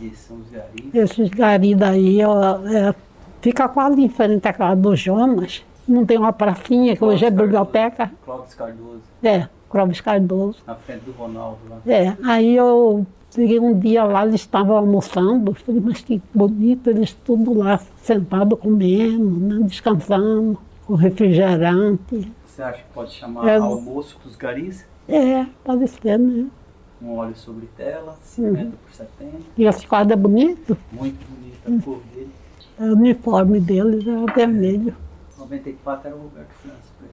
Esses são os garis. Esses garis daí, ó, fica quase em frente à casa do Jonas. Não tem uma pracinha que hoje é biblioteca? Clóvis Cardoso. Clóvis Cardoso. Na frente do Ronaldo lá. Aí eu cheguei um dia lá, eles estavam almoçando, falei, mas que bonito, eles tudo lá sentados comendo, né, descansando, com refrigerante. Você acha que pode chamar almoço dos garis? Pode ser, né? Um óleo sobre tela, 50 por 70. E esse quadro é bonito? Muito bonito, a cor dele. O uniforme deles é vermelho. 94 era o Roberto França.